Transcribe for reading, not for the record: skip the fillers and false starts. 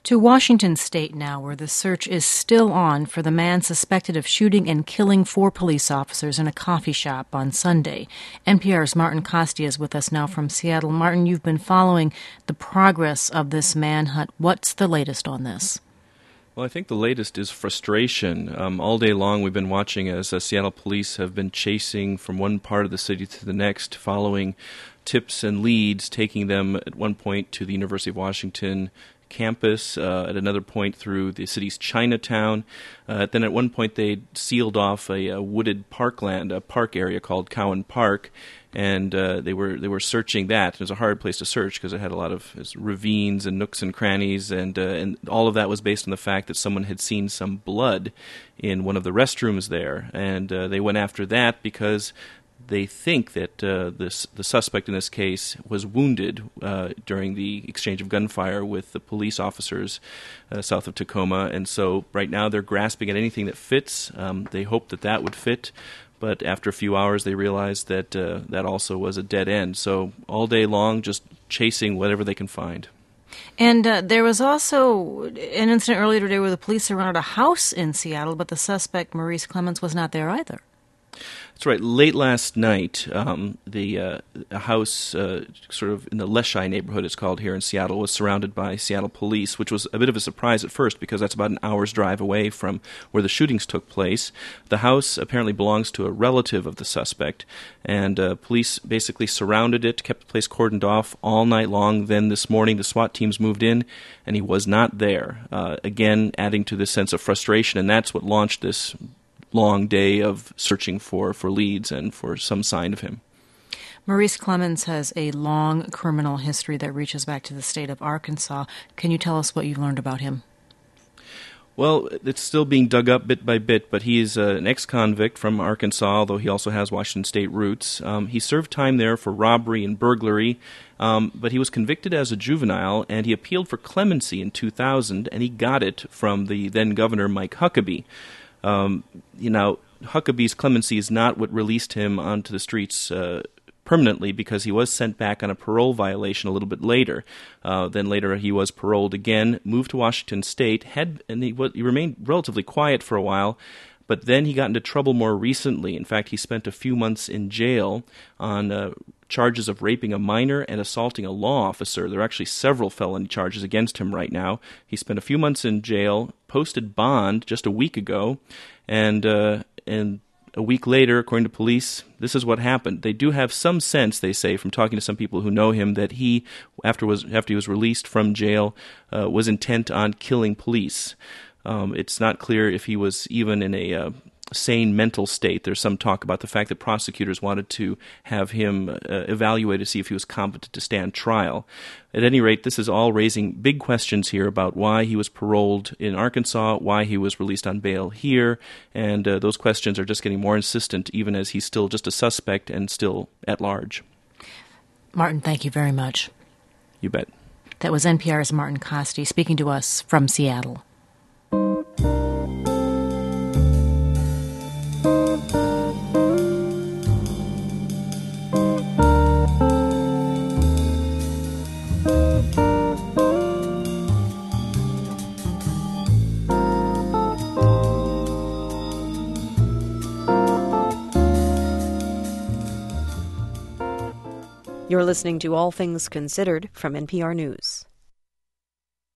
To Washington State now, where the search is still on for the man suspected of shooting and killing 4 police officers in a coffee shop on Sunday. NPR's Martin Kaste is with us now from Seattle. Martin, you've been following the progress of this manhunt. What's the latest on this? Well, I think the latest is frustration. All day long we've been watching as Seattle police have been chasing from one part of the city to the next, following tips and leads, taking them at one point to the University of Washington campus, at another point through the city's Chinatown. Then at one point they sealed off a wooded parkland, a park area called Cowan Park, and they were searching that. It was a hard place to search because it had a lot of ravines and nooks and crannies, and all of that was based on the fact that someone had seen some blood in one of the restrooms there, and they went after that because they think that the suspect in this case was wounded during the exchange of gunfire with the police officers south of Tacoma, and so right now they're grasping at anything that fits. They hope that would fit, but after a few hours they realized that that also was a dead end. So all day long just chasing whatever they can find. And there was also an incident earlier today where the police surrounded a house in Seattle, but the suspect, Maurice Clemens, was not there either. That's right. Late last night, the house sort of in the Leschi neighborhood, it's called here in Seattle, was surrounded by Seattle police, which was a bit of a surprise at first because that's about an hour's drive away from where the shootings took place. The house apparently belongs to a relative of the suspect, and police basically surrounded it, kept the place cordoned off all night long. Then this morning, the SWAT teams moved in, and he was not there, again adding to this sense of frustration, and that's what launched this long day of searching for leads and for some sign of him. Maurice Clemens has a long criminal history that reaches back to the state of Arkansas. Can you tell us what you've learned about him? Well, it's still being dug up bit by bit, but he's an ex-convict from Arkansas, although he also has Washington State roots. He served time there for robbery and burglary, but he was convicted as a juvenile, and he appealed for clemency in 2000, and he got it from the then-governor Mike Huckabee. Huckabee's clemency is not what released him onto the streets permanently, because he was sent back on a parole violation a little bit later. Then later he was paroled again, moved to Washington State, and he remained relatively quiet for a while, but then he got into trouble more recently. In fact, he spent a few months in jail on charges of raping a minor and assaulting a law officer. There are actually several felony charges against him right now. He spent a few months in jail, posted bond just a week ago, and a week later, according to police, this is what happened. They do have some sense, they say, from talking to some people who know him, that he, after he was released from jail, was intent on killing police. It's not clear if he was even in a sane mental state. There's some talk about the fact that prosecutors wanted to have him evaluated to see if he was competent to stand trial. At any rate, this is all raising big questions here about why he was paroled in Arkansas, why he was released on bail here, and those questions are just getting more insistent even as he's still just a suspect and still at large. Martin, thank you very much. You bet. That was NPR's Martin Kaste speaking to us from Seattle. You're listening to All Things Considered from NPR News.